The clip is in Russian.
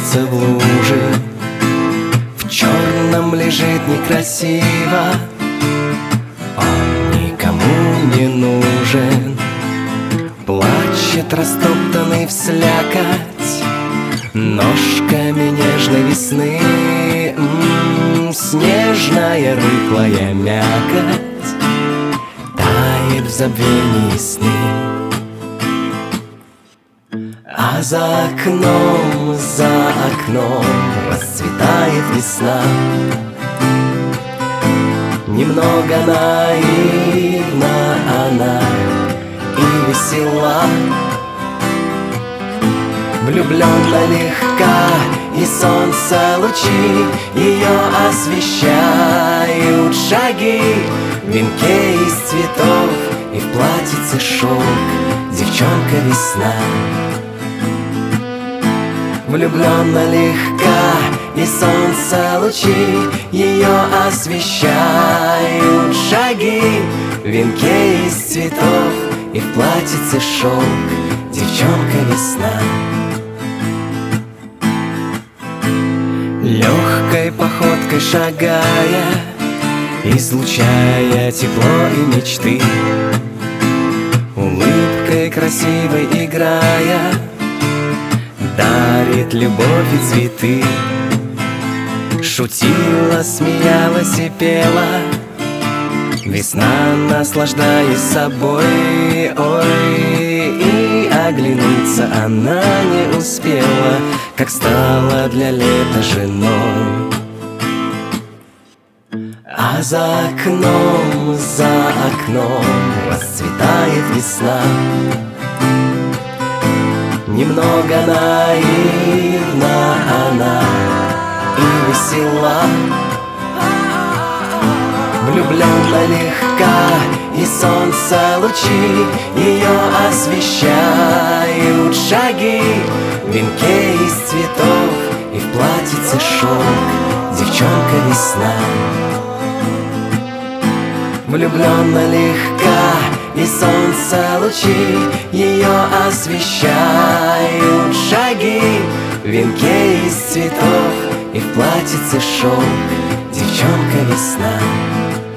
валяется в луже, в черном лежит некрасиво. Он никому не нужен, плачет растоптанный в слякоть ножками нежной весны. Снежная рыхлая мякоть тает в забвении сны. А за окном расцветает весна. Немного наивна она и весела, влюбленно легка, и солнце лучи ее освещают шаги в венке из цветов и в платьице шелк девчонка весна. Влюбленно легка, и солнце лучи ее освещают шаги в венке из цветов и в платьице шелк девчонка весна. Легкой походкой шагая, излучая тепло и мечты, улыбкой красивой играя, дарит любовь и цветы. Шутила, смеялась и пела весна, наслаждаясь собой. Ой, и оглянуться она не успела, как стала для лета женой. А за окном расцветает весна. Немного наивна она и весела, влюбленно легка, и солнце лучи ее освещают шаги в венке из цветов и в платьице шелк девчонка весна. Влюбленно легка, и солнце лучи ее освещают шаги в венке из цветов и в платьице шелк девчонка весна.